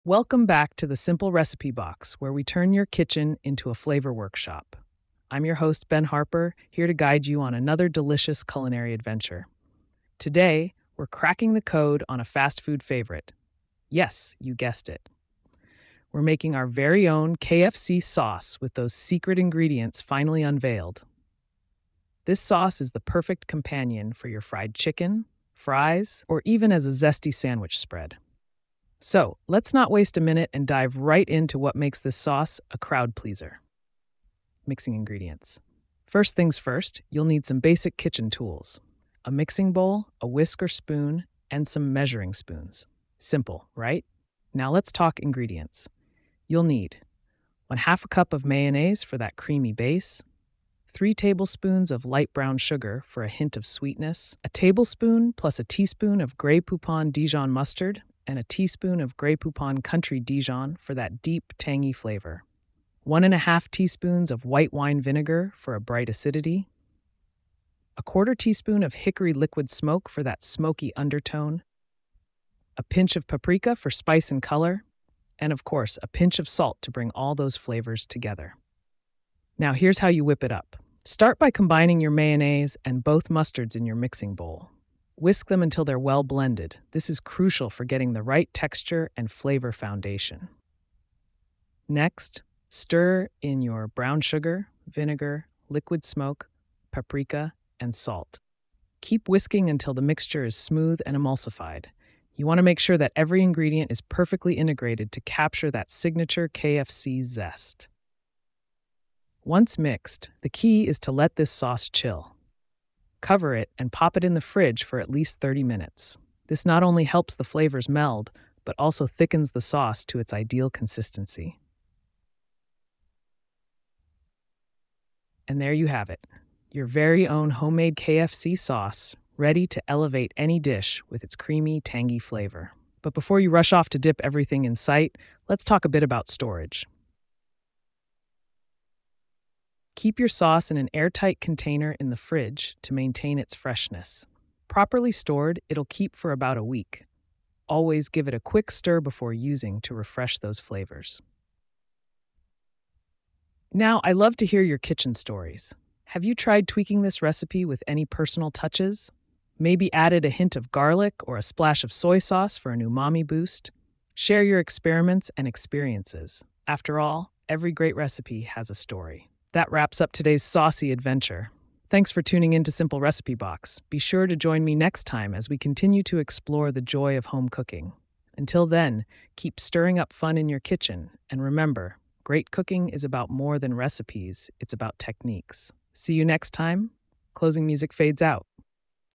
Welcome back to the Simple Recipe Box, where we turn your kitchen into a flavor workshop. I'm your host, Ben Harper, here to guide you on another delicious culinary adventure. Today, we're cracking the code on a fast food favorite. Yes, you guessed it. We're making our very own KFC sauce with those secret ingredients finally unveiled. This sauce is the perfect companion for your fried chicken, fries, or even as a zesty sandwich spread. So, let's not waste a minute and dive right into what makes this sauce a crowd pleaser. Mixing ingredients. First things first, you'll need some basic kitchen tools: a mixing bowl, a whisk or spoon, and some measuring spoons. Simple, right? Now let's talk ingredients. You'll need 1/2 cup of mayonnaise for that creamy base, 3 tablespoons of light brown sugar for a hint of sweetness, a tablespoon plus a teaspoon of Grey Poupon Dijon mustard, and a teaspoon of Grey Poupon Country Dijon for that deep, tangy flavor. 1½ teaspoons of white wine vinegar for a bright acidity, a 1/4 teaspoon of hickory liquid smoke for that smoky undertone, a pinch of paprika for spice and color, and of course, a pinch of salt to bring all those flavors together. Now here's how you whip it up. Start by combining your mayonnaise and both mustards in your mixing bowl. Whisk them until they're well blended. This is crucial for getting the right texture and flavor foundation. Next, stir in your brown sugar, vinegar, liquid smoke, paprika, and salt. Keep whisking until the mixture is smooth and emulsified. You want to make sure that every ingredient is perfectly integrated to capture that signature KFC zest. Once mixed, the key is to let this sauce chill. Cover it and pop it in the fridge for at least 30 minutes. This not only helps the flavors meld, but also thickens the sauce to its ideal consistency. And there you have it, your very own homemade KFC sauce, ready to elevate any dish with its creamy, tangy flavor. But before you rush off to dip everything in sight, let's talk a bit about storage. Keep your sauce in an airtight container in the fridge to maintain its freshness. Properly stored, it'll keep for about a week. Always give it a quick stir before using to refresh those flavors. Now, I love to hear your kitchen stories. Have you tried tweaking this recipe with any personal touches? Maybe added a hint of garlic or a splash of soy sauce for an umami boost? Share your experiments and experiences. After all, every great recipe has a story. That wraps up today's saucy adventure. Thanks for tuning in to Simple Recipe Box. Be sure to join me next time as we continue to explore the joy of home cooking. Until then, keep stirring up fun in your kitchen, and remember, great cooking is about more than recipes, it's about techniques. See you next time. Closing music fades out.